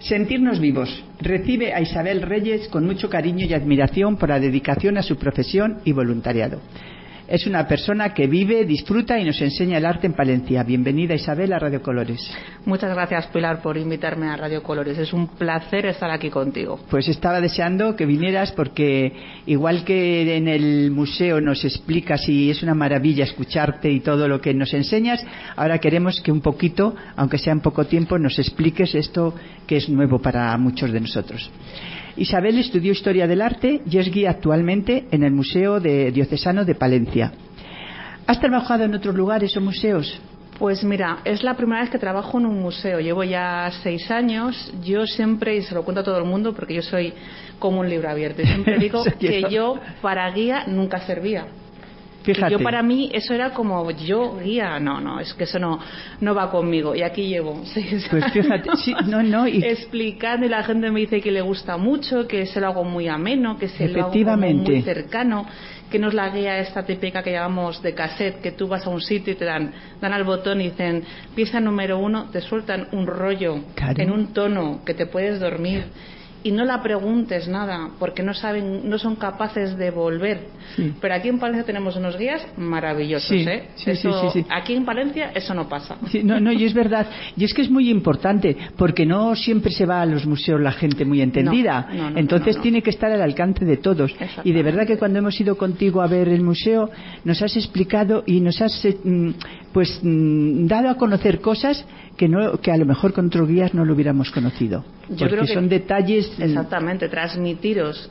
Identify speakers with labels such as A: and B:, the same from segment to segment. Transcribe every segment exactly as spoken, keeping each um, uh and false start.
A: Sentirnos vivos. Recibe a Isabel Reyes con mucho cariño y admiración por la dedicación a su profesión y voluntariado. Es una persona que vive, disfruta y nos enseña el arte en Palencia. Bienvenida, Isabel, a Radio Colores.
B: Muchas gracias, Pilar, por invitarme a Radio Colores. Es un placer estar aquí contigo.
A: Pues estaba deseando que vinieras porque igual que en el museo nos explicas y es una maravilla escucharte y todo lo que nos enseñas, ahora queremos que un poquito, aunque sea en poco tiempo, nos expliques esto que es nuevo para muchos de nosotros. Isabel estudió Historia del Arte y es guía actualmente en el Museo de Diocesano de Palencia. ¿Has trabajado en otros lugares o museos?
B: Pues mira, es la primera vez que trabajo en un museo. Llevo ya seis años. Yo siempre, y se lo cuento a todo el mundo porque yo soy como un libro abierto, y siempre digo que yo para guía nunca servía.
A: Fíjate.
B: Yo para mí eso era como yo guía, no, no, es que eso no no va conmigo. Y aquí llevo seis
A: pues fíjate, sí, no, no, y...
B: explicando y la gente me dice que le gusta mucho, que se lo hago muy ameno, que se lo hago como muy cercano, que no es la guía esta típica que llamamos de cassette, que tú vas a un sitio y te dan dan al botón y dicen pieza número uno, te sueltan un rollo claro. en un tono que te puedes dormir. Y no la preguntes nada, porque no saben, no son capaces de volver. Sí. Pero aquí en Palencia tenemos unos guías maravillosos,
A: sí,
B: ¿eh?
A: Sí,
B: eso,
A: sí, sí, sí.
B: Aquí en Palencia eso no pasa.
A: Sí, no, no, y es verdad. Y es que es muy importante, porque no siempre se va a los museos la gente muy entendida.
B: No, no, no,
A: Entonces
B: no, no.
A: tiene que estar al alcance de todos. Y de verdad que cuando hemos ido contigo a ver el museo, nos has explicado y nos has pues dado a conocer cosas que no que a lo mejor con otros guías no lo hubiéramos conocido.
B: Yo
A: porque
B: creo que
A: son detalles.
B: Exactamente, transmitiros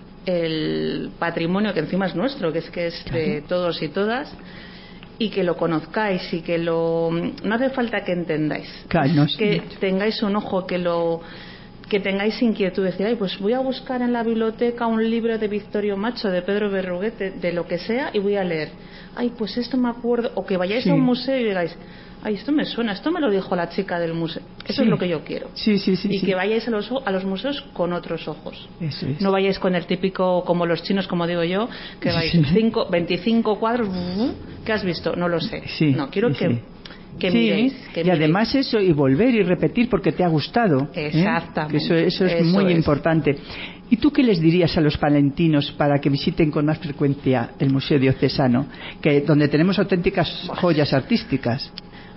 B: el patrimonio que encima es nuestro, que es que es claro. de todos y todas, y que lo conozcáis y que lo no hace falta que entendáis,
A: claro, no,
B: que no. tengáis un ojo, que lo que tengáis inquietud, decir, ay, pues voy a buscar en la biblioteca un libro de Victorio Macho, de Pedro Berruguete, de, de lo que sea, y voy a leer. Ay, pues esto me acuerdo, o que vayáis sí. a un museo y digáis, ay, esto me suena, esto me lo dijo la chica del museo. Eso sí. es lo que yo quiero.
A: Sí, sí, sí,
B: y
A: sí.
B: que vayáis a los, a los museos con otros ojos.
A: Eso es.
B: No vayáis con el típico, como los chinos, como digo yo, que vais sí. cinco, veinticinco cuadros, ¿qué has visto? No lo sé.
A: Sí,
B: no, quiero
A: sí,
B: que...
A: Sí.
B: Que
A: sí,
B: miréis, que
A: y
B: miréis.
A: además eso, y volver y repetir porque te ha gustado.
B: Exactamente.
A: ¿eh? Que eso, eso es
B: eso
A: muy
B: es.
A: importante. ¿Y tú qué les dirías a los palentinos para que visiten con más frecuencia el Museo Diocesano, que donde tenemos auténticas joyas artísticas?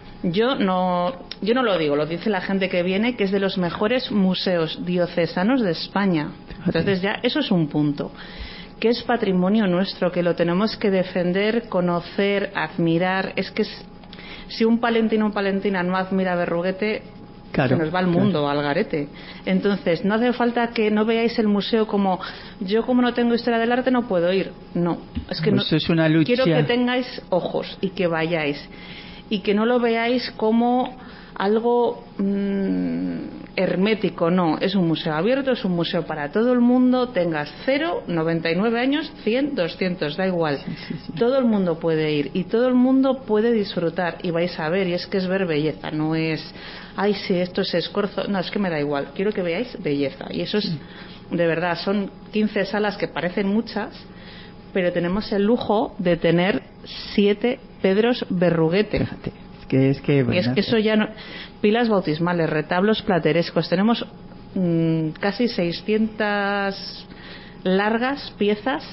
B: Yo no, yo no lo digo, lo dice la gente que viene, que es de los mejores museos diocesanos de España. Entonces ya eso es un punto. Que es patrimonio nuestro, que lo tenemos que defender, conocer, admirar. Es que es, si un palentino o palentina no admira a Berruguete, claro, se nos va el mundo claro. al garete. Entonces no hace falta que no veáis el museo como yo, como no tengo historia del arte, no puedo ir. No, es que
A: pues
B: no,
A: es una lucha.
B: Quiero que tengáis ojos y que vayáis y que no lo veáis como algo mmm, hermético. No, es un museo abierto, es un museo para todo el mundo, tengas cero, noventa y nueve años, cien, doscientos, da igual.
A: Sí, sí, sí.
B: Todo el mundo puede ir y todo el mundo puede disfrutar y vais a ver, y es que es ver belleza, no es ay, sí, esto es escorzo, no, es que me da igual, quiero que veáis belleza. Y eso es, de verdad, son quince salas que parecen muchas, pero tenemos el lujo de tener siete Pedros Berruguete.
A: Fíjate. Que es que, bueno,
B: y es que eso ya no, pilas bautismales, retablos platerescos, tenemos mmm, casi seiscientas largas piezas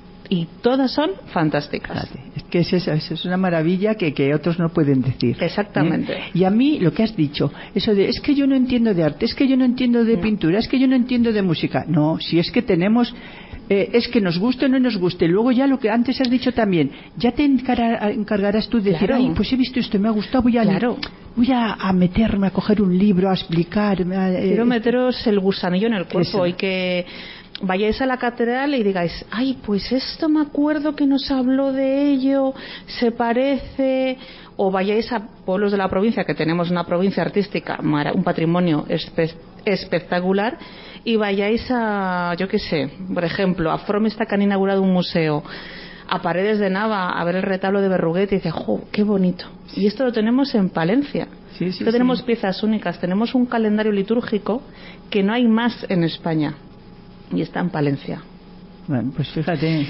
B: y todas son fantásticas.
A: Fíjate, es que es, es, es una maravilla que, que otros no pueden decir.
B: Exactamente.
A: ¿eh? Y a mí lo que has dicho, eso de es que yo no entiendo de arte, es que yo no entiendo de no. pintura, es que yo no entiendo de música. No, si es que tenemos Eh, es que nos guste o no nos guste. Luego ya lo que antes has dicho también, ya te encar- encargarás tú de decir,
B: claro.
A: ay, pues he visto esto, me ha gustado, voy a
B: claro.
A: voy a, a meterme, a coger un libro, a explicar. Eh,
B: Quiero meteros el gusanillo en el cuerpo
A: eso.
B: Y que vayáis a la catedral y digáis, ay, pues esto me acuerdo que nos habló de ello, se parece. O vayáis a pueblos de la provincia, que tenemos una provincia artística, un patrimonio espe- espectacular, y vayáis a, yo qué sé, por ejemplo, a Fromesta, que han inaugurado un museo, a Paredes de Nava, a ver el retablo de Berruguete, y dice, ¡jo, qué bonito! Y esto lo tenemos en Palencia.
A: Sí, sí,
B: que tenemos
A: sí.
B: piezas únicas, tenemos un calendario litúrgico que no hay más en España, y está en Palencia.
A: Bueno, pues fíjate.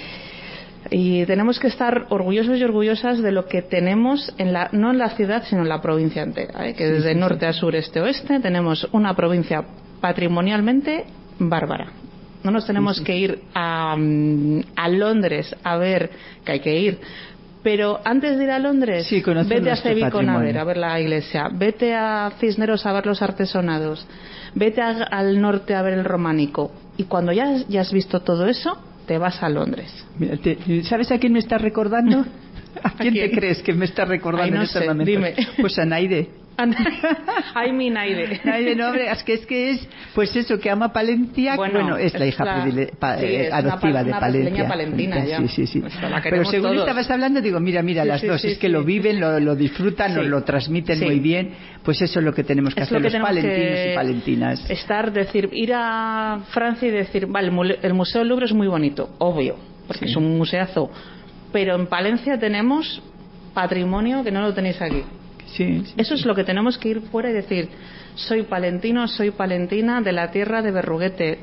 B: Y tenemos que estar orgullosos y orgullosas de lo que tenemos en la, no en la ciudad, sino en la provincia entera, ¿eh? Que desde sí, sí, norte sí. a sur, este, oeste tenemos una provincia patrimonialmente bárbara. No nos tenemos sí, sí. que ir a, a Londres a ver, que hay que ir, pero antes de ir a Londres,
A: sí,
B: vete a Ceviconaver a ver la iglesia, vete a Cisneros a ver los artesonados, vete a, al norte a ver el románico, y cuando ya, ya has visto todo eso, te vas a Londres.
A: Mira, te, ¿sabes a quién me está recordando? ¿A quién, ¿A quién te crees que me está recordando? Ay,
B: no
A: en este
B: sé,
A: momento?
B: Dime.
A: Pues a Naide.
B: Ay, mi Naide.
A: Naide, no, hombre, es que es que es, pues eso, que ama Palencia. Bueno, bueno es, es la hija la, predile, pa, sí, es adoptiva
B: una,
A: de
B: una
A: Palencia.
B: Palentina, ya.
A: Sí, sí, sí.
B: Pues
A: pero según
B: todos.
A: estabas hablando, digo, mira, mira,
B: sí,
A: las
B: sí,
A: dos,
B: sí,
A: es que
B: sí,
A: lo viven,
B: sí.
A: lo, lo disfrutan,
B: sí.
A: nos lo transmiten
B: sí.
A: muy bien. Pues eso es lo que tenemos que
B: es
A: hacer
B: que
A: los
B: tenemos
A: palentinos y palentinas.
B: Estar, decir, ir a Francia y decir, vale, el Museo del Louvre es muy bonito, obvio, porque sí. es un museazo, pero en Palencia tenemos patrimonio que no lo tenéis aquí.
A: Sí, sí,
B: eso
A: sí.
B: es lo que tenemos que ir fuera y decir, soy palentino, soy palentina de la tierra de Berruguete,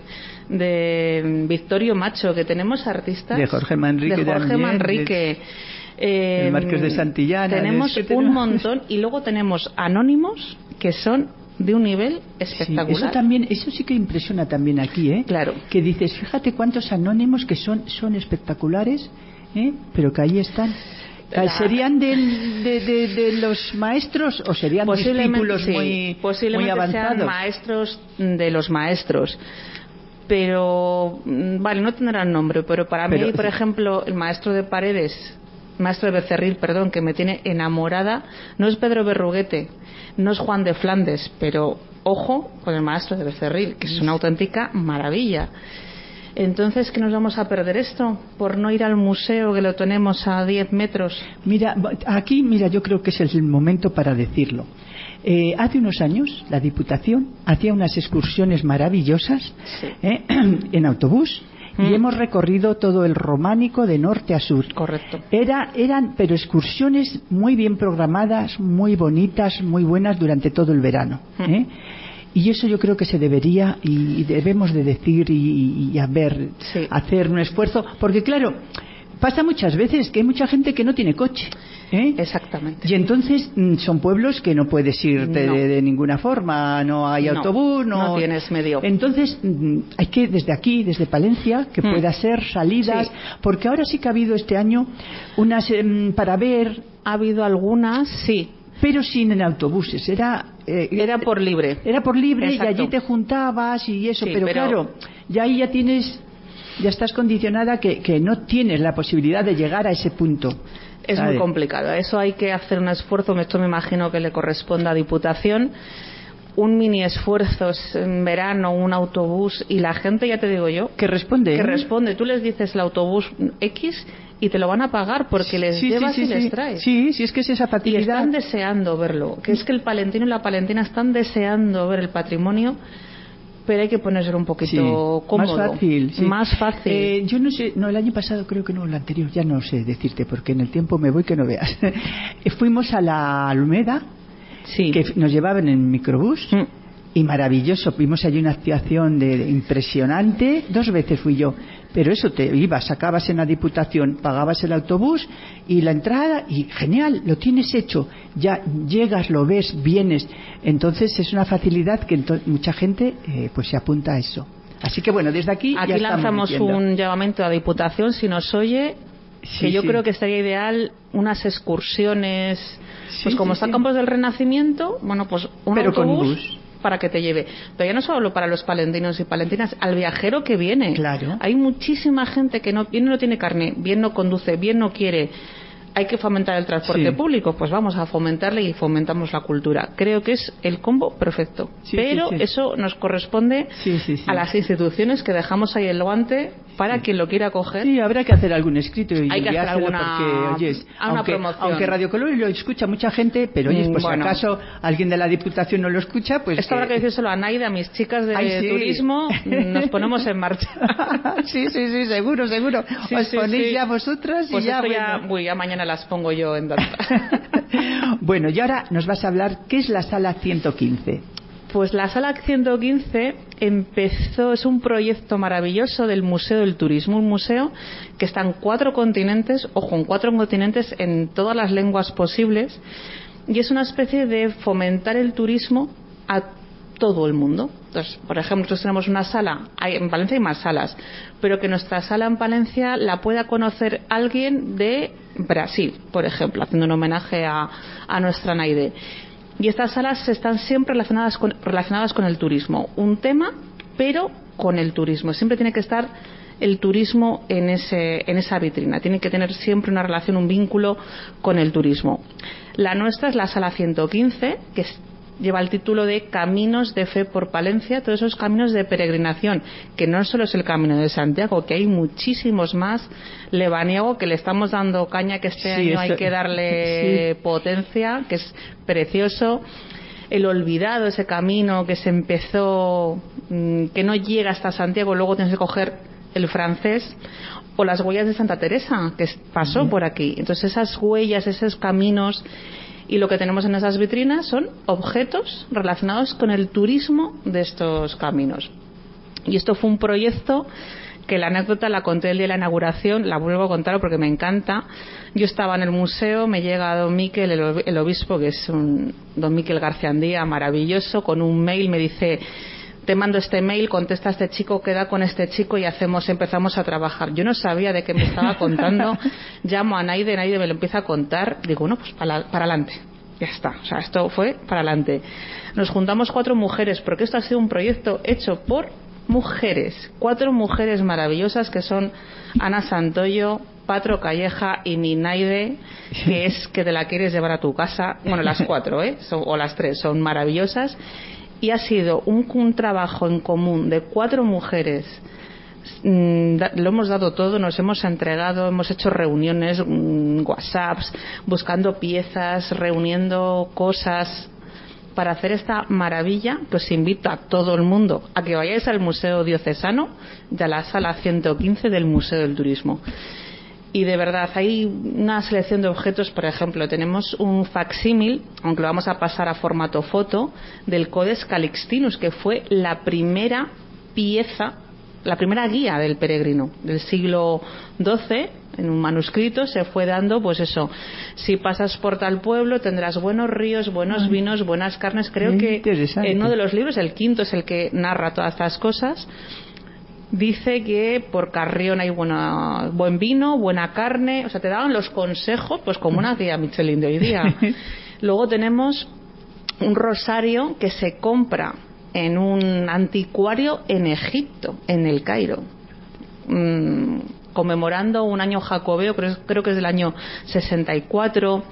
B: de Victorio Macho, que tenemos artistas
A: de Jorge Manrique,
B: de Jorge
A: también,
B: Manrique
A: de,
B: eh,
A: el Marqués de Santillana,
B: tenemos
A: de,
B: un
A: tenemos...
B: montón, y luego tenemos anónimos que son de un nivel espectacular.
A: Sí, eso también, eso sí que impresiona también aquí, ¿eh?
B: Claro.
A: Que dices, fíjate cuántos anónimos que son son espectaculares, ¿eh? Pero que ahí están. La... ¿Serían de, de, de, de los maestros o serían discípulos
B: sí,
A: muy,
B: posiblemente
A: muy avanzados?
B: Sean maestros de los maestros. Pero, vale, no tendrán nombre, pero para pero, mí, por ejemplo, el maestro de Paredes, maestro de Becerril, perdón, que me tiene enamorada, no es Pedro Berruguete, no es Juan de Flandes, pero ojo con el maestro de Becerril, que es una auténtica maravilla. Entonces, ¿qué nos vamos a perder esto? Por no ir al museo que lo tenemos a diez metros.
A: Mira, aquí, mira, yo creo que es el momento para decirlo. Eh, hace unos años la Diputación hacía unas excursiones maravillosas
B: sí.
A: eh, en autobús mm. y hemos recorrido todo el románico de norte a sur.
B: Correcto.
A: Era, eran, pero excursiones muy bien programadas, muy bonitas, muy buenas durante todo el verano. Mm. ¿eh? Y eso yo creo que se debería y debemos de decir y, y a ver,
B: sí.
A: hacer un esfuerzo, porque claro, pasa muchas veces que hay mucha gente que no tiene coche. ¿Eh?
B: Exactamente.
A: Y entonces son pueblos que no puedes irte
B: no.
A: de, de ninguna forma, no hay
B: no,
A: autobús, no,
B: no tienes medio.
A: Entonces hay que desde aquí, desde Palencia, que hmm. pueda ser salidas, sí. porque ahora sí que ha habido este año unas eh, para ver.
B: Ha habido algunas, sí.
A: Pero sin en autobuses, era
B: eh, era por libre.
A: Era por libre.
B: Exacto.
A: Y allí te juntabas y eso,
B: sí,
A: pero,
B: pero
A: claro, ya ahí ya tienes, ya estás condicionada que, que no tienes la posibilidad de llegar a ese punto.
B: Es ¿sabes? Muy complicado. Eso hay que hacer un esfuerzo. Esto me imagino que le corresponde a Diputación. Un mini esfuerzo en verano, un autobús, y la gente, ya te digo yo,
A: que responde.
B: Que
A: ¿eh?
B: responde. Tú les dices el autobús X y te lo van a pagar porque les
A: sí,
B: llevas
A: sí, sí,
B: y les
A: sí.
B: traes.
A: Sí, sí, es que es esa facilidad.
B: Y están deseando verlo. Que es que el palentino y la palentina están deseando ver el patrimonio, pero hay que ponérselo un poquito
A: sí,
B: cómodo.
A: Más fácil. Sí.
B: Más fácil.
A: Eh, yo no sé, no, el año pasado creo que no, el anterior, ya no sé decirte, porque en el tiempo me voy que no veas. Fuimos a la Almeda,
B: sí.
A: que nos llevaban en microbús. Mm. Y maravilloso, vimos allí una actuación de, de impresionante, dos veces fui yo, pero eso, te ibas, sacabas en la Diputación, pagabas el autobús y la entrada, y genial, lo tienes hecho, ya llegas, lo ves, vienes, entonces es una facilidad que ento- mucha gente eh, pues se apunta a eso. Así que bueno, desde aquí
B: aquí
A: ya
B: lanzamos
A: diciendo.
B: Un llamamiento a la Diputación, si nos oye,
A: sí,
B: que yo
A: sí.
B: creo que estaría ideal unas excursiones,
A: sí,
B: pues como
A: sí,
B: está
A: sí.
B: Campos del Renacimiento, bueno, pues un
A: pero
B: autobús
A: con bus.
B: Para que te lleve, pero ya no solo para los palentinos y palentinas, al viajero que viene.
A: Claro.
B: Hay muchísima gente que no, bien no tiene carne, bien no conduce, bien no quiere. Hay que fomentar el transporte sí. público, pues vamos a fomentarle y fomentamos la cultura. Creo que es el combo perfecto,
A: sí,
B: pero
A: sí, sí.
B: eso nos corresponde
A: sí, sí, sí.
B: a las instituciones que dejamos ahí el guante para sí. quien lo quiera coger.
A: Sí, habrá que hacer algún escrito y
B: hay que hacer alguna
A: porque, oyes,
B: una
A: aunque,
B: promoción.
A: aunque Radio Color lo escucha mucha gente, pero oyes, pues
B: bueno.
A: si acaso alguien de la Diputación no lo escucha, pues
B: esto
A: que...
B: habrá que decírselo a Naida, a mis chicas de
A: Ay, sí.
B: turismo, nos ponemos en marcha.
A: sí, sí, sí, seguro, seguro.
B: Sí,
A: Os
B: sí,
A: ponéis
B: sí.
A: ya vosotras y
B: pues
A: ya,
B: esto ya,
A: bueno.
B: uy, ya mañana las pongo yo en data.
A: Bueno, y ahora nos vas a hablar qué es la Sala ciento quince.
B: Pues la Sala ciento quince empezó, es un proyecto maravilloso del Museo del Turismo, un museo que está en cuatro continentes, ojo, en cuatro continentes en todas las lenguas posibles, y es una especie de fomentar el turismo a todo el mundo. Entonces, por ejemplo, nosotros tenemos una sala, hay, en Palencia hay más salas, pero que nuestra sala en Palencia la pueda conocer alguien de Brasil, por ejemplo, haciendo un homenaje a, a nuestra Naide. Y estas salas están siempre relacionadas con, relacionadas con el turismo. Un tema, pero con el turismo. Siempre tiene que estar el turismo en, ese, en esa vitrina. Tiene que tener siempre una relación, un vínculo con el turismo. La nuestra es la sala ciento quince, que es, lleva el título de Caminos de Fe por Palencia, todos esos caminos de peregrinación, que no solo es el Camino de Santiago, que hay muchísimos más. Lebaniego, que le estamos dando caña, que este sí, año esto, hay que darle sí. potencia, que es precioso. El Olvidado, ese camino que se empezó, que no llega hasta Santiago, luego tienes que coger el francés. O las huellas de Santa Teresa, que pasó por aquí. Entonces esas huellas, esos caminos, y lo que tenemos en esas vitrinas son objetos relacionados con el turismo de estos caminos. Y esto fue un proyecto que la anécdota la conté el día de la inauguración, la vuelvo a contar porque me encanta. Yo estaba en el museo, me llega don Miquel, el obispo, que es un don Miquel Garciandía, maravilloso, con un mail, me dice: te mando este mail, contesta a este chico, queda con este chico y hacemos, empezamos a trabajar. Yo no sabía de qué me estaba contando. Llamo a Naide, Naide me lo empieza a contar. Digo, no, pues para, para adelante. Ya está. O sea, esto fue para adelante. Nos juntamos cuatro mujeres, porque esto ha sido un proyecto hecho por mujeres. Cuatro mujeres maravillosas que son Ana Santoyo, Patro Calleja y Ninaide, que es que te la quieres llevar a tu casa. Bueno, las cuatro, ¿eh? Son, o las tres, son maravillosas. Y ha sido un, un trabajo en común de cuatro mujeres. Mm, da, lo hemos dado todo, nos hemos entregado, hemos hecho reuniones, mm, whatsapps, buscando piezas, reuniendo cosas para hacer esta maravilla. Que os invito a todo el mundo a que vayáis al Museo Diocesano y a la sala ciento quince del Museo del Turismo. Y de verdad hay una selección de objetos. Por ejemplo, tenemos un facsímil, aunque lo vamos a pasar a formato foto, del Codex Calixtinus, que fue la primera pieza, la primera guía del peregrino del siglo doce. En un manuscrito se fue dando, pues eso, si pasas por tal pueblo tendrás buenos ríos, buenos Ay. vinos, buenas carnes. Creo que en uno de los libros, el quinto, es el que narra todas estas cosas. Dice que por Carrión hay buena, buen vino, buena carne. O sea, te daban los consejos, pues como una guía Michelin de hoy día. Luego tenemos un rosario que se compra en un anticuario en Egipto, en el Cairo, mm, conmemorando un año jacobeo, creo, creo que es del año sesenta y cuatro.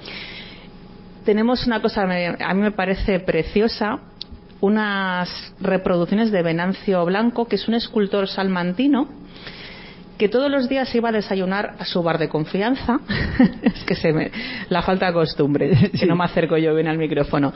B: Tenemos una cosa, a mí me parece preciosa, unas reproducciones de Venancio Blanco, que es un escultor salmantino que todos los días iba a desayunar a su bar de confianza. Es que se me la falta de costumbre, sí. Que no me acerco yo bien al micrófono.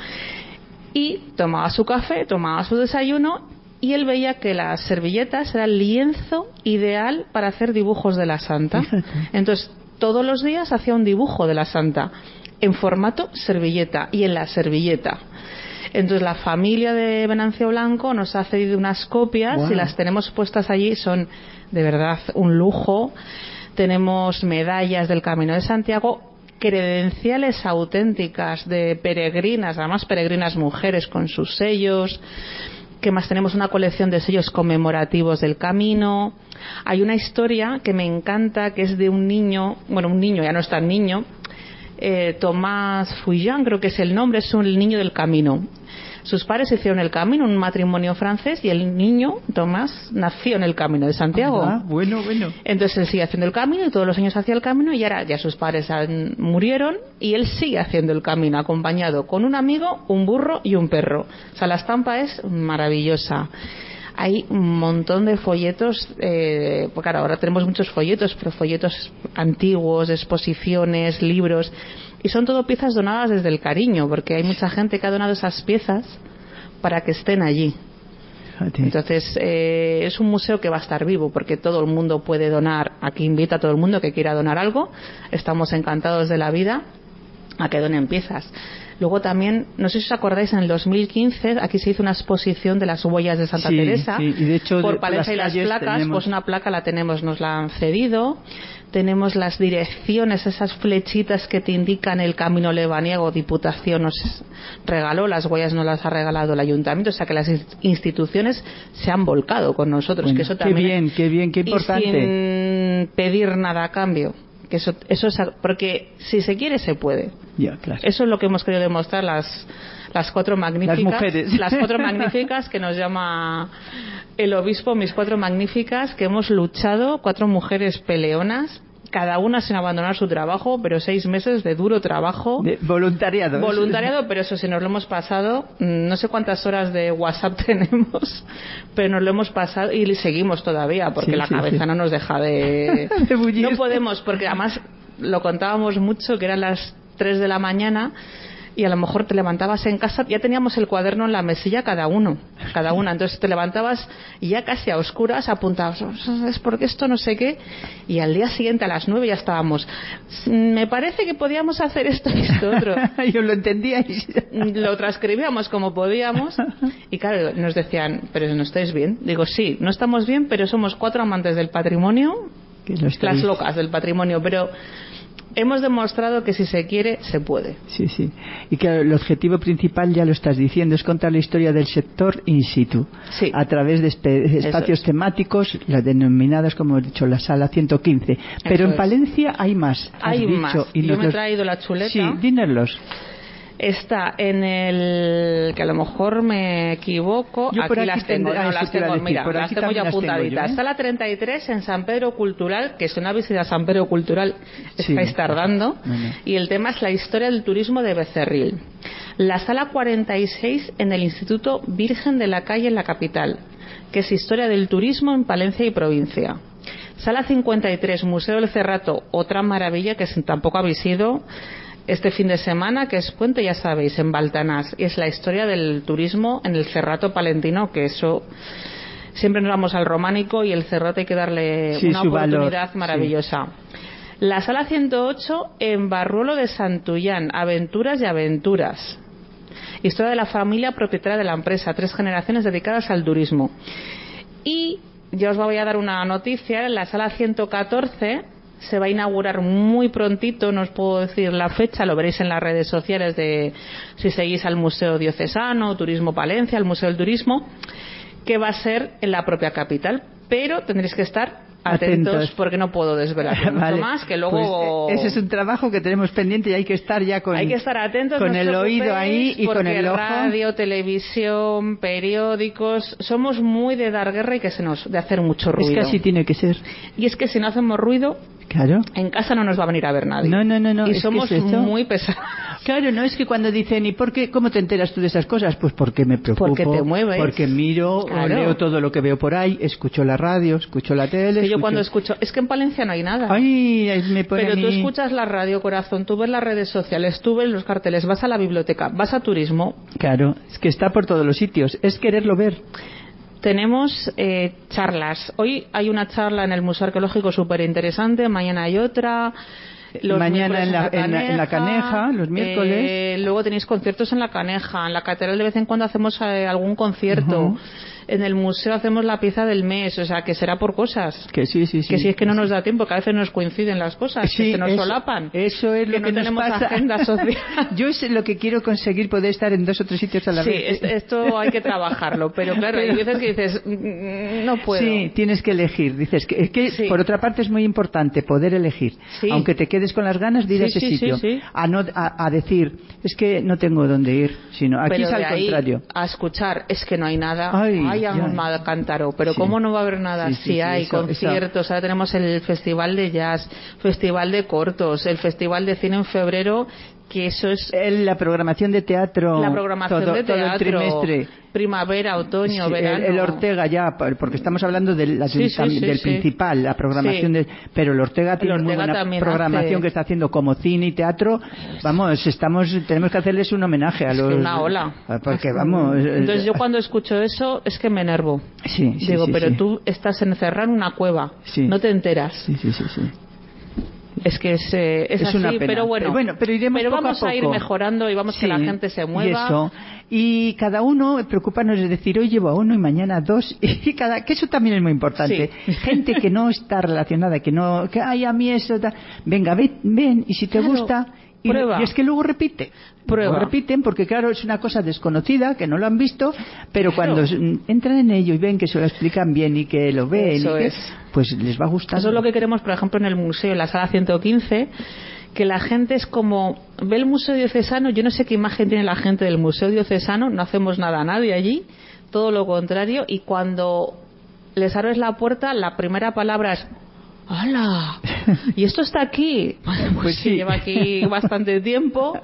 B: Y tomaba su café, tomaba su desayuno, y él veía que las servilletas era el lienzo ideal para hacer dibujos de la Santa. Entonces todos los días hacía un dibujo de la Santa en formato servilleta y en la servilleta. Entonces la familia de Venancio Blanco nos ha cedido unas copias. Wow. Y las tenemos puestas allí, son de verdad un lujo. Tenemos medallas del Camino de Santiago, credenciales auténticas de peregrinas, además peregrinas mujeres con sus sellos. ¿Qué más? Tenemos una colección de sellos conmemorativos del camino. Hay una historia que me encanta, que es de un niño, bueno, un niño, ya no es tan niño, eh, Tomás Fouillán, creo que es el nombre, es el niño del camino. Sus padres hicieron el camino, un matrimonio francés, y el niño, Tomás, nació en el Camino de Santiago.
A: Ah, bueno, bueno.
B: Entonces él sigue haciendo el camino y todos los años hacía el camino, y ahora ya sus padres han, murieron y él sigue haciendo el camino, acompañado con un amigo, un burro y un perro. O sea, la estampa es maravillosa. Hay un montón de folletos, eh, pues claro, ahora tenemos muchos folletos, pero folletos antiguos, exposiciones, libros, y son todo piezas donadas desde el cariño, porque hay mucha gente que ha donado esas piezas para que estén allí. Entonces eh, es un museo que va a estar vivo, porque todo el mundo puede donar. Aquí invita a todo el mundo que quiera donar algo. Estamos encantados de la vida a que donen piezas. Luego también, no sé si os acordáis, en el dos mil quince aquí se hizo una exposición de las huellas de Santa
A: sí,
B: Teresa.
A: Sí. Y de hecho,
B: por
A: de,
B: Palencia y las placas, tenemos... pues una placa la tenemos, nos la han cedido. Tenemos las direcciones, esas flechitas que te indican el camino lebaniego. Diputación nos regaló, las huellas nos las ha regalado el ayuntamiento, o sea que las instituciones se han volcado con nosotros.
A: Bueno,
B: que eso también,
A: qué bien, qué bien, qué importante.
B: Y sin pedir nada a cambio. Que eso, eso es, porque si se quiere se puede.
A: Ya, claro.
B: Eso es lo que hemos querido demostrar las las cuatro magníficas,
A: las mujeres,
B: las cuatro magníficas que nos llama el obispo, mis cuatro magníficas, que hemos luchado, cuatro mujeres peleonas, cada una sin abandonar su trabajo, pero seis meses de duro trabajo.
A: De voluntariado.
B: Voluntariado, pero eso sí, nos lo hemos pasado. No sé cuántas horas de WhatsApp tenemos, pero nos lo hemos pasado y seguimos todavía, porque sí, la sí, cabeza sí. no nos deja de...
A: de bullir.
B: No podemos, porque además lo contábamos mucho, que eran las tres de la mañana... y a lo mejor te levantabas en casa, ya teníamos el cuaderno en la mesilla cada uno, cada una, entonces te levantabas y ya casi a oscuras apuntabas, es porque esto no sé qué, y al día siguiente a las nueve ya estábamos, me parece que podíamos hacer esto y esto otro.
A: Yo lo entendíais.
B: Lo transcribíamos como podíamos y claro, nos decían, pero no estáis bien. Digo, sí, no estamos bien, pero somos cuatro amantes del patrimonio, las locas del patrimonio, pero hemos demostrado que si se quiere, se puede.
A: Sí, sí. Y que el objetivo principal, ya lo estás diciendo, es contar la historia del sector in situ.
B: Sí.
A: A través de espe- espacios
B: es. temáticos,
A: las denominadas, como he dicho, la sala ciento quince. Pero
B: Eso
A: en
B: es.
A: Palencia hay más.
B: Hay
A: has
B: más.
A: Dicho, y
B: Yo me he
A: los...
B: traído la chuleta.
A: Sí, dínoslos.
B: Está en el, que a lo mejor me equivoco,
A: yo
B: aquí,
A: aquí
B: las tengo,
A: tendré,
B: no, las tengo,
A: decir,
B: mira, las tengo ya apuntaditas.
A: Tengo yo, ¿eh?
B: Está la treinta y tres en San Pedro Cultural, que es una visita a San Pedro Cultural,
A: sí,
B: estáis tardando,
A: no, no.
B: Y el tema es la historia del turismo de Becerril. La sala cuarenta y seis en el Instituto Virgen de la Calle en la capital, que es historia del turismo en Palencia y provincia. Sala cincuenta y tres, Museo del Cerrato, otra maravilla que tampoco habéis ido este fin de semana, que es puente, ya sabéis, en Baltanás, y es la historia del turismo en el Cerrato palentino, que eso siempre nos vamos al románico y el Cerrato hay que darle
A: sí,
B: una oportunidad
A: valor,
B: maravillosa.
A: Sí.
B: La sala ciento ocho en Barruelo de Santullán, Aventuras y Aventuras, historia de la familia propietaria de la empresa, tres generaciones dedicadas al turismo. Y yo os voy a dar una noticia, en la sala ciento catorce se va a inaugurar muy prontito, no os puedo decir la fecha, lo veréis en las redes sociales de si seguís al Museo Diocesano, Turismo Palencia, al Museo del Turismo, que va a ser en la propia capital, pero tendréis que estar atentos, atentos. Porque no puedo desvelar mucho vale. más, que luego...
A: Pues ese es un trabajo que tenemos pendiente y hay que estar ya con,
B: hay que estar atentos,
A: con
B: no
A: el oído ahí y con el ojo.
B: Radio, televisión, periódicos, somos muy de dar guerra y que se nos de hacer mucho ruido.
A: Es que así tiene que ser.
B: Y es que si no hacemos ruido,
A: claro,
B: en casa no nos va a venir a ver nadie.
A: No, no, no, no.
B: Y
A: es
B: somos
A: que es
B: muy pesados.
A: Claro, no es que cuando dicen, ¿y por qué, cómo te enteras tú de esas cosas? Pues porque me preocupo.
B: Porque te mueves.
A: Porque miro, claro. Leo todo lo que veo por ahí, escucho la radio, escucho la tele.
B: Que
A: escucho...
B: yo cuando escucho, es que en Palencia no hay nada.
A: Ay, me pone
B: Pero
A: a mí...
B: tú escuchas la radio, corazón, tú ves las redes sociales, tú ves los carteles, vas a la biblioteca, vas a turismo.
A: Claro, es que está por todos los sitios, es quererlo ver.
B: Tenemos eh, charlas. Hoy hay una charla en el Museo Arqueológico súper interesante, mañana hay otra. Los
A: mañana en la,
B: en, la
A: en, la, en la Caneja, los miércoles.
B: Eh, luego tenéis conciertos en la Caneja. En la Catedral de vez en cuando hacemos eh, algún concierto. Uh-huh. En el museo hacemos la pieza del mes, o sea, que será por cosas.
A: Que sí, sí, sí.
B: Que si es que no nos da tiempo, que a veces nos coinciden las cosas,
A: sí,
B: que se nos
A: eso,
B: solapan.
A: Eso es
B: que
A: lo
B: no
A: que
B: tenemos
A: nos pasa.
B: Agenda social.
A: Yo es lo que quiero conseguir, poder estar en dos o tres sitios a la
B: sí,
A: vez.
B: Sí, esto hay que trabajarlo, pero claro, pero... hay veces que dices, no puedo.
A: Sí, tienes que elegir. Dices que, es que sí. Por otra parte es muy importante poder elegir. Sí. Aunque te quedes con las ganas de ir
B: sí,
A: a ese
B: sí,
A: sitio.
B: Sí, sí.
A: A, no, a, a decir, es que no tengo dónde ir, sino aquí
B: pero
A: es al
B: de ahí
A: contrario.
B: A escuchar, es que no hay nada.
A: Ay,
B: Ay, Ahumada Cántaro, pero sí. ¿Cómo no va a haber nada? Sí, sí, sí, sí hay eso, conciertos, eso. Ahora tenemos el Festival de Jazz, Festival de Cortos, el Festival de Cine en febrero, que eso es...
A: El, la programación de teatro.
B: La programación
A: todo,
B: de teatro.
A: Todo el trimestre.
B: Primavera, otoño,
A: sí,
B: verano.
A: El, el Ortega ya, porque estamos hablando del, la,
B: sí, sí, sí,
A: del
B: sí.
A: principal, la programación sí. de... Pero el Ortega tiene
B: el Ortega
A: muy buena programación
B: hace...
A: que está haciendo como cine y teatro. Vamos, estamos tenemos que hacerles un homenaje a
B: es
A: los...
B: Que una ola.
A: Porque vamos...
B: Entonces yo cuando escucho eso es que me enervo.
A: Sí, sí,
B: Digo,
A: sí,
B: pero
A: sí.
B: tú estás encerrado en una cueva,
A: sí.
B: no te enteras.
A: Sí, sí, sí, sí.
B: Es que es, eh, es,
A: es
B: así,
A: una pena.
B: pero bueno,
A: pero, bueno, pero, iremos
B: pero
A: poco
B: vamos
A: a, poco.
B: a ir mejorando y vamos sí, que la gente se mueva.
A: Y, eso. Y cada uno, preocuparnos de decir, hoy llevo a uno y mañana a dos, y cada, que eso también es muy importante. Sí. Gente que no está relacionada, que no, que ay, a mí eso, da, venga, ven, ven, y si te claro. gusta... Y, y es que luego repite.
B: Prueba.
A: Luego repiten porque, claro, es una cosa desconocida, que no lo han visto, pero claro. cuando entran en ello y ven que se lo explican bien y que lo ven,
B: Eso
A: y que,
B: es.
A: pues les va a gustar.
B: Eso es lo que queremos, por ejemplo, en el museo, en la sala ciento quince, que la gente es como, ve el Museo Diocesano, yo no sé qué imagen tiene la gente del Museo Diocesano, no hacemos nada a nadie allí, todo lo contrario, y cuando les abres la puerta, la primera palabra es... ¡Hala! ¿Y esto está aquí? Bueno, pues, pues sí, sí, lleva aquí bastante tiempo.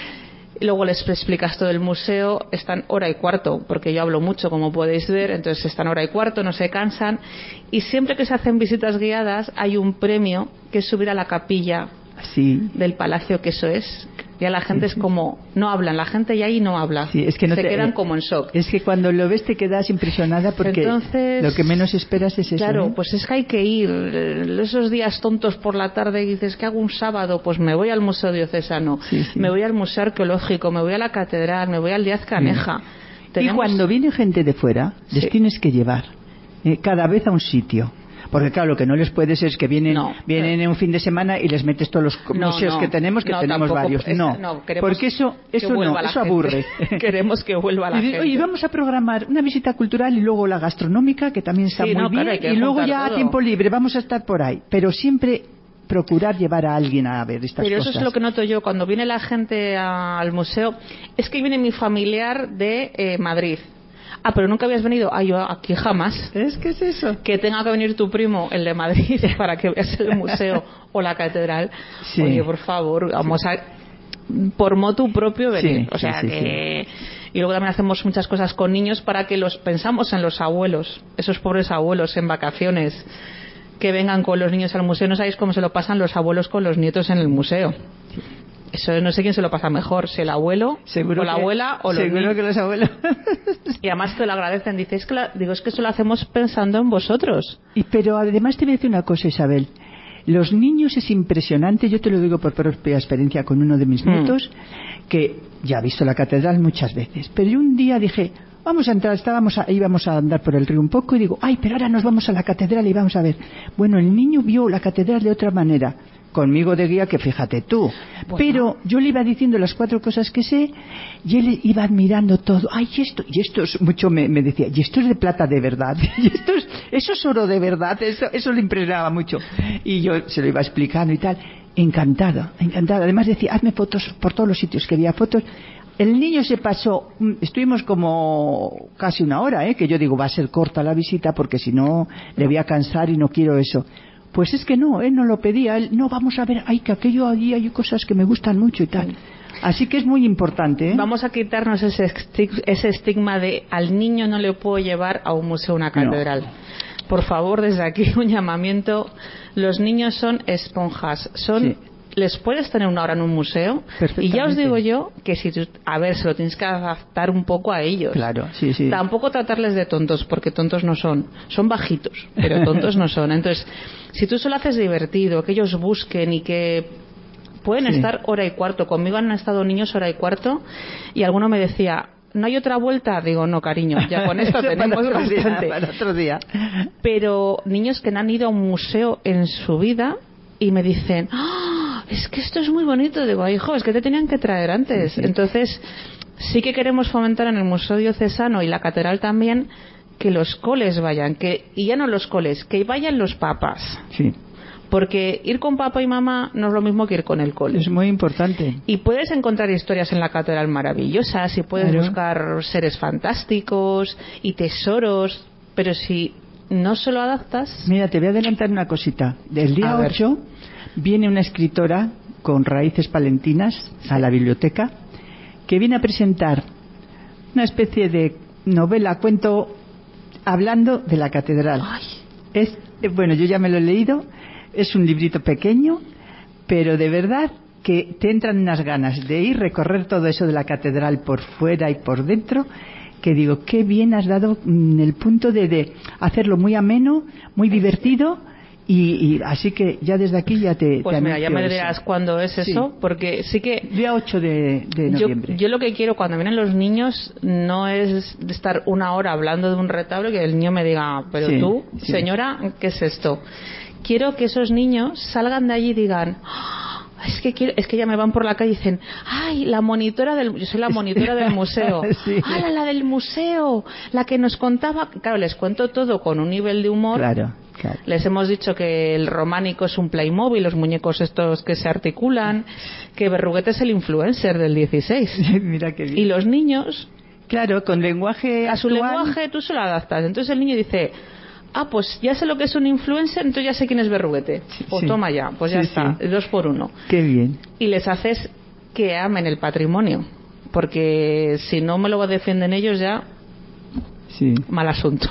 B: Y luego les explicas todo el museo, están hora y cuarto, porque yo hablo mucho, como podéis ver, entonces están hora y cuarto, no se cansan. Y siempre que se hacen visitas guiadas hay un premio que es subir a la capilla
A: sí.
B: del palacio, que eso es... Ya la gente sí, es como, no hablan, la gente ya ahí no habla,
A: sí, es que no
B: se
A: te,
B: quedan como en shock.
A: Es que cuando lo ves te quedas impresionada porque Entonces, lo que menos esperas es eso.
B: Claro,
A: ¿eh?
B: pues es que hay que ir, esos días tontos por la tarde y dices, ¿qué hago un sábado? Pues me voy al Museo Diocesano, sí, sí. me voy al Museo Arqueológico, me voy a la Catedral, me voy al Díaz Caneja. Sí.
A: ¿Tenemos... Y cuando viene gente de fuera, les sí. tienes que llevar eh, cada vez a un sitio. Porque claro, lo que no les puedes es que vienen no, vienen en un fin de semana y les metes todos los no, museos no, que tenemos, que no, tenemos varios. Es, no, no porque eso eso no, eso aburre.
B: Queremos que vuelva la
A: y,
B: gente.
A: Oye, vamos a programar una visita cultural y luego la gastronómica, que también está
B: sí,
A: muy bien,
B: claro,
A: y luego ya
B: todo.
A: a tiempo libre vamos a estar por ahí. Pero siempre procurar llevar a alguien a ver estas
B: Pero
A: cosas.
B: Pero eso es lo que noto yo cuando viene la gente a, al museo. Es que viene mi familiar de eh, Madrid. Ah, pero nunca habías venido. Ah, yo aquí jamás.
A: ¿Es que es eso?
B: Que tenga que venir tu primo, el de Madrid, para que veas el museo o la catedral. Sí. Oye, por favor, vamos sí. a... Por motu propio venir. Sí, o sea sí, sí, que... Sí. Y luego también hacemos muchas cosas con niños para que los... Pensamos en los abuelos, esos pobres abuelos en vacaciones, que vengan con los niños al museo. No sabéis cómo se lo pasan los abuelos con los nietos en el museo. Eso no sé quién se lo pasa mejor, si el abuelo
A: seguro
B: o la
A: que,
B: abuela o los
A: seguro
B: niños.
A: Que los abuelos.
B: Y además te lo agradecen. Dices que la, digo, es que eso lo hacemos pensando en vosotros.
A: Y pero además te voy a decir una cosa, Isabel. Los niños es impresionante, yo te lo digo por propia experiencia con uno de mis nietos, mm. que ya ha visto la catedral muchas veces, pero yo un día dije, vamos a entrar, estábamos a, íbamos a andar por el río un poco y digo, ay, pero ahora nos vamos a la catedral y vamos a ver. Bueno, el niño vio la catedral de otra manera. Conmigo de guía, que fíjate tú. Bueno. Pero yo le iba diciendo las cuatro cosas que sé y él iba admirando todo. Ay, esto, y esto es mucho, me, me decía, y esto es de plata de verdad, y esto es, eso es oro de verdad, eso, eso le impresionaba mucho. Y yo se lo iba explicando y tal, encantada, encantada. Además decía, hazme fotos por todos los sitios que había fotos. El niño se pasó, estuvimos como casi una hora, ¿eh? Que yo digo, va a ser corta la visita porque si no le voy a cansar y no quiero eso. Pues es que no, él no lo pedía, él, no, vamos a ver, ay, que aquello allí hay cosas que me gustan mucho y tal. Así que es muy importante, ¿eh?
B: Vamos a quitarnos ese, ese estigma de al niño no le puedo llevar a un museo, a una catedral. No. Por favor, desde aquí un llamamiento. Los niños son esponjas, son... Sí. Les puedes tener una hora en un museo y ya os digo yo que si tú, a ver, se lo tienes que adaptar un poco a ellos.
A: Claro, sí, sí.
B: Tampoco tratarles de tontos, porque tontos no son, son bajitos, pero tontos no son. Entonces, si tú solo haces divertido, que ellos busquen y que pueden sí. estar hora y cuarto. Conmigo han estado niños hora y cuarto y alguno me decía, ¿no hay otra vuelta? Digo, no, cariño, ya con esto tenemos
A: para otro
B: bastante.
A: Día, para otro día.
B: Pero niños que no han ido a un museo en su vida y me dicen, ¡ah! Es que esto es muy bonito. Digo, hijo, es que te tenían que traer antes. Sí, sí. Entonces, sí que queremos fomentar en el Museo Diocesano y la Catedral también que los coles vayan, que y ya no los coles, que vayan los papas.
A: Sí.
B: Porque ir con papá y mamá no es lo mismo que ir con el cole.
A: Es muy importante.
B: Y puedes encontrar historias en la catedral maravillosas y puedes claro. buscar seres fantásticos y tesoros, pero si no se lo adaptas...
A: Mira, te voy a adelantar una cosita. Del día ocho viene una escritora con raíces palentinas a la biblioteca que viene a presentar una especie de novela, cuento, hablando de la catedral.
B: Ay.
A: Es, bueno, yo ya me lo he leído. Es un librito pequeño, pero de verdad que te entran unas ganas de ir recorrer todo eso de la catedral por fuera y por dentro, que digo, qué bien has dado el punto de, de hacerlo muy ameno, muy divertido Y, y así que ya desde aquí ya te
B: pues
A: te
B: mira, ya me
A: eso.
B: dirás cuándo es eso, sí. Porque sí que
A: día ocho de, de noviembre.
B: Yo, yo lo que quiero cuando vienen los niños no es de estar una hora hablando de un retablo y que el niño me diga, pero sí, tú, sí. señora, ¿qué es esto? Quiero que esos niños salgan de allí y digan, oh, es que quiero, es que ya me van por la calle y dicen, ay, la monitora del, yo soy la monitora del museo, sí. ah, la, la del museo, la que nos contaba, claro, les cuento todo con un nivel de humor.
A: Claro. Claro.
B: Les hemos dicho que el románico es un Playmobil, los muñecos estos que se articulan, que Berruguete es el influencer del dieciséis.
A: Mira qué bien.
B: Y los niños,
A: claro, con lenguaje
B: a
A: actual...
B: su lenguaje tú se lo adaptas. Entonces el niño dice, ah, pues ya sé lo que es un influencer, entonces ya sé quién es Berruguete. Pues sí. Toma ya, pues ya sí, está, sí. dos por uno.
A: Qué bien.
B: Y les haces que amen el patrimonio, porque si no me lo defienden ellos ya... Sí. Mal asunto.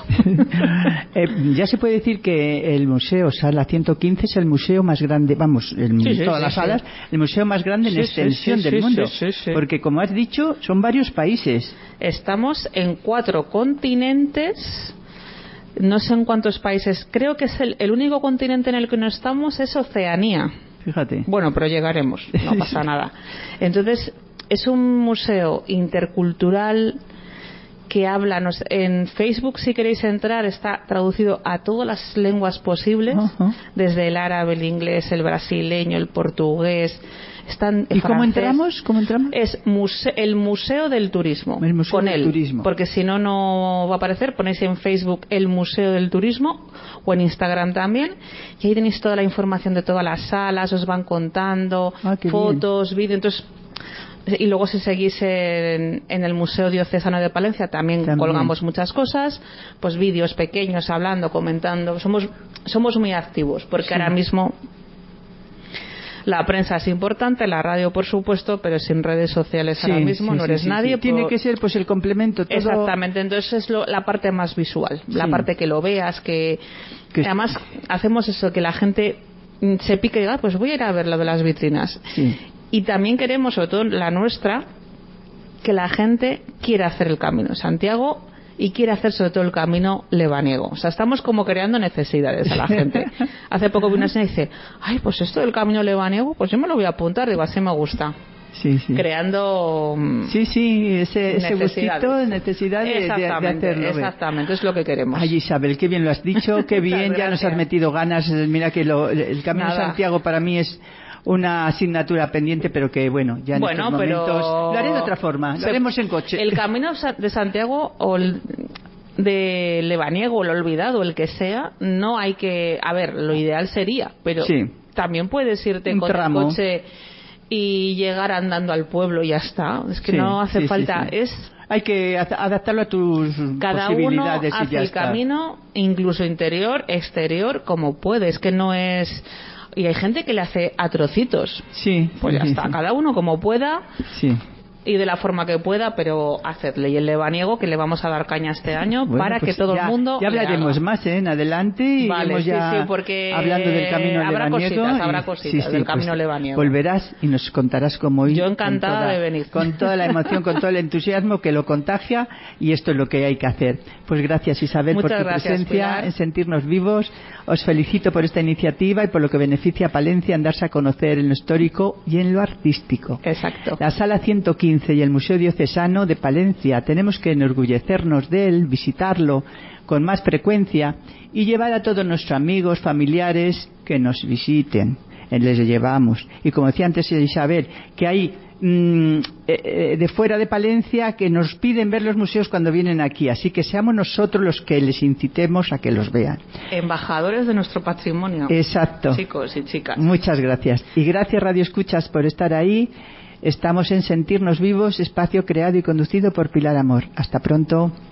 A: eh, ya se puede decir que el museo Sala ciento quince es el museo más grande, vamos, en sí, sí, todas sí, las sí. salas, el museo más grande en sí, extensión sí, sí, del sí, mundo. Sí, sí, sí. Porque como has dicho, son varios países.
B: Estamos en cuatro continentes, no sé en cuántos países, creo que es el, el único continente en el que no estamos es Oceanía.
A: Fíjate.
B: Bueno, pero llegaremos, no pasa nada. Entonces, es un museo intercultural que habla, en Facebook, si queréis entrar, está traducido a todas las lenguas posibles, uh-huh. desde el árabe, el inglés, el brasileño, el portugués. Están
A: ¿Y
B: francés.
A: cómo entramos? ¿Cómo entramos?
B: Es muse- el Museo del Turismo.
A: El Museo
B: con
A: del
B: él,
A: Turismo.
B: Porque si no, no va a aparecer. Ponéis en Facebook el Museo del Turismo o en Instagram también. Y ahí tenéis toda la información de todas las salas, os van contando,
A: ah,
B: fotos, vídeos. Entonces, y luego si seguís en, en el Museo Diocesano de Palencia también, también colgamos muchas cosas, pues vídeos pequeños hablando, comentando, somos somos muy activos porque sí. Ahora mismo la prensa es importante, la radio por supuesto, pero sin redes sociales sí, ahora mismo sí, no eres
A: sí,
B: nadie.
A: Sí. Tiene que ser pues el complemento todo...
B: Exactamente, entonces es lo, la parte más visual, sí. La parte que lo veas, que, que además hacemos eso, que la gente se pique y diga, ah, pues voy a ir a ver lo de las vitrinas.
A: Sí.
B: Y también queremos, sobre todo la nuestra, que la gente quiera hacer el Camino de Santiago y quiera hacer sobre todo el Camino lebaniego. O sea, estamos como creando necesidades a la gente. Hace poco vino una señora y dice, ay, pues esto del Camino lebaniego, pues yo me lo voy a apuntar. Digo, así me gusta.
A: Sí, sí.
B: Creando
A: sí, sí, ese, ese gustito, necesidad de, de, de hacerlo.
B: Exactamente, es lo que queremos.
A: Ay, Isabel, qué bien lo has dicho, qué bien, ya nos has metido ganas. Mira que lo, el Camino de Santiago para mí es una asignatura pendiente, pero que bueno, ya en
B: bueno,
A: estos momentos
B: pero
A: lo haré de otra forma, lo se, haremos en coche.
B: El Camino de Santiago o el de lebaniego, el olvidado, el que sea, no hay que, a ver, lo ideal sería, pero sí. También puedes irte
A: un
B: con
A: tramo.
B: el coche y llegar andando al pueblo y ya está. Es que sí, no hace
A: sí,
B: falta,
A: sí, sí.
B: es
A: hay que adaptarlo a tus
B: cada
A: posibilidades
B: uno hace
A: y ya
B: el
A: está.
B: Camino, incluso interior, exterior, como puede. Es que no es... Y hay gente que le hace a trocitos.
A: Sí.
B: Pues ya
A: sí,
B: está,
A: sí.
B: Cada uno como pueda.
A: Sí.
B: Y de la forma que pueda, pero hacedle. Y el lebaniego, que le vamos a dar caña este año, bueno, para pues que todo
A: ya,
B: el mundo...
A: Ya hablaremos más ¿eh? en adelante. Y
B: vale,
A: ya
B: sí, sí, porque
A: hablando del camino
B: habrá
A: lebaniego.
B: Cositas,
A: y,
B: habrá cositas
A: sí, sí,
B: del camino
A: pues
B: lebaniego.
A: Volverás y nos contarás cómo ir.
B: Yo encantada
A: toda,
B: de venir.
A: Con toda la emoción, con todo el entusiasmo que lo contagia, y esto es lo que hay que hacer. Pues gracias, Isabel,
B: Muchas
A: por tu
B: gracias,
A: presencia,
B: Pilar.
A: En sentirnos vivos. Os felicito por esta iniciativa y por lo que beneficia a Palencia en darse a conocer en lo histórico y en lo artístico.
B: Exacto.
A: La Sala ciento quince y el Museo Diocesano de Palencia, tenemos que enorgullecernos de él, visitarlo con más frecuencia y llevar a todos nuestros amigos, familiares que nos visiten. Les llevamos. Y como decía antes Isabel, que hay mmm, eh, de fuera de Palencia que nos piden ver los museos cuando vienen aquí, así que seamos nosotros los que les incitemos a que los vean.
B: Embajadores de nuestro patrimonio.
A: Exacto.
B: Chicos y chicas.
A: Muchas gracias. Y gracias, Radio Escuchas, por estar ahí. Estamos en Sentirnos Vivos, espacio creado y conducido por Pilar Amor. Hasta pronto.